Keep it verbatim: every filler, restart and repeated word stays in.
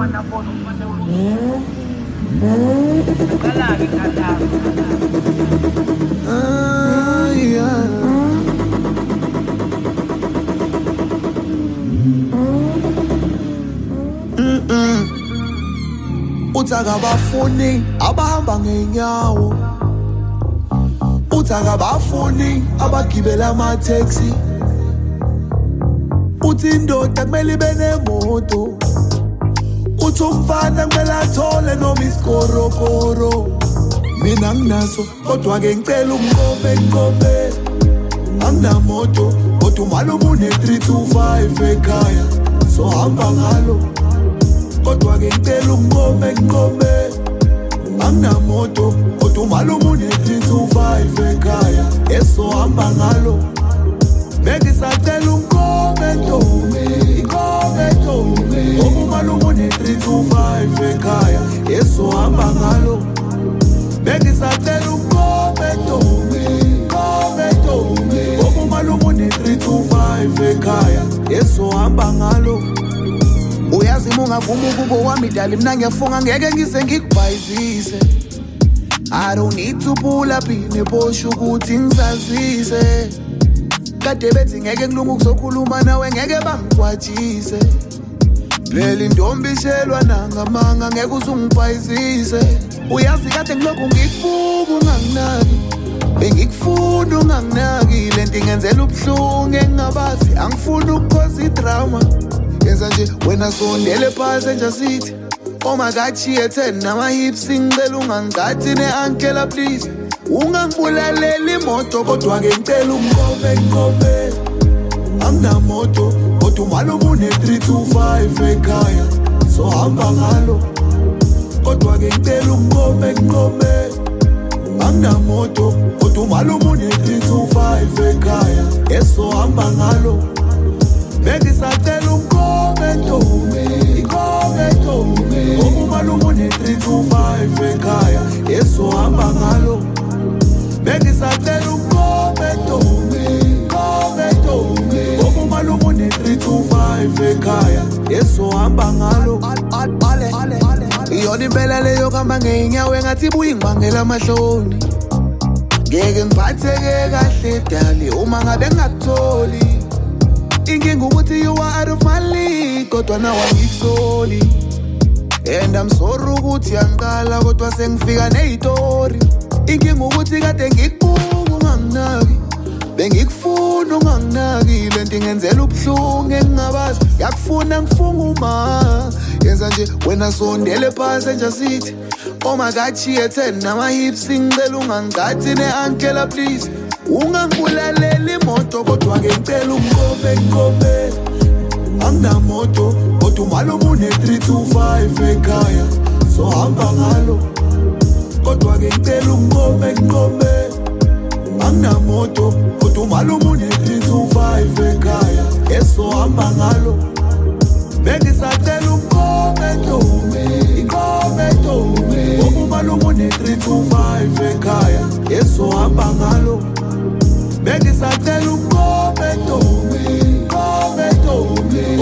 Ah, yeah. Mm-mm. Uthaka bafuni abahamba ngeenyawo, uthaka bafuni abagibela ama-taxi, uthi indoda kumele ibe nemoto, uthi umfana kumele athole noma isikorokoro. Mina nginaso kodwa-ke ngicela umkope ngikope, anginamoto kodwa umalume une-three two five ekhaya, so hamba ngalo. Kodwa-ke ngicela umkope ngikope, anginamoto kodwa umalume une-three two five ekhaya, eso hamba ngalo. Bengisacela umkope ntombi, inkope ntombi, ngoba umalume une-three two five ekhaya, eso hamba ngalo. Bengisacela umkope ntombi, inkope ntombi, ngoba umalume une-three two five ekhaya, eso hamba ngalo. Uyazi mungavuma ukubo wami dali mina ngiyafunga ngeke ngise ngikubhayizise. I don't need to pull up in a Porsche ukuthi ngisazise. Kade bethi ngeke ngilunga ukuzokhuluma nawe ngeke bangikwatshise. Phela intombi ishelwa nangamanga ngeke uzungibhayizise. Uyazi kade ngilokhu ngikubuka unganginaki, bengikufuna unganginaki, lento ingenzela ubuhlungu engingabazi, angifuni ukukhoza idrama. Yenza nje wena sondele passenger seat, oh my God chiye ten nama-hips ngicela ungangigathi ne-ankela please. Ungangibulalela imoto kodwa-ke ngicela umkope ngikope, anginamoto kodwa umalume une-three two five ekhaya, so hamba ngalo. Kodwa-ke ngicela umkope ngikope, anginamoto kodwa umalume une-three two five ekhaya, eso hamba ngalo. Bengisacela umkope ntombi, inkope ntombi, ngoba umalume une-three two five ekhaya, eso hamba ngalo. Bengisacela umkope ntombi, inkope ntombi, ngoba umalume une-three two five ekhaya, eso hamba ngalo. Iyona impela leyo kuhamba ngeenyawo engathi ibuye ingibangela amahloni. Ngeke ngiphatheke kahle dali uma ngabe ngingakutholi. Inkinga ukuthi you are out of my league, kodwa nawe angikusoli. And I'm sorry ukuthi yangikala kodwa sengifika neyitori. Inkinga ukuthi kade ngikubuka unganginaki, bengikufuna unganginaki, lento ingenzela ubuhlungu engingabazi, yakufuna ngifunga uma. Yenza nje wena sondele passenger seat, oh my God chiye ten nama-hips ngicela ungangigathi ne-ankela please. Ungangibulalela imoto kodwa-ke ngicela umkope ngikope, anginamoto kodwa umalume une-three two five ekhaya, so hamba ngalo. Kodwa-ke ngicela umkope ngikope, anginamoto kodwa umalume une-three two five ekhaya, eso hamba ngalo. Bengisacela umkope ntombi, inkope ntombi, ngoba umalume une-three two five ekhaya, eso hamba ngalo. Bengisacela umkope ntombi, inkope ntombi,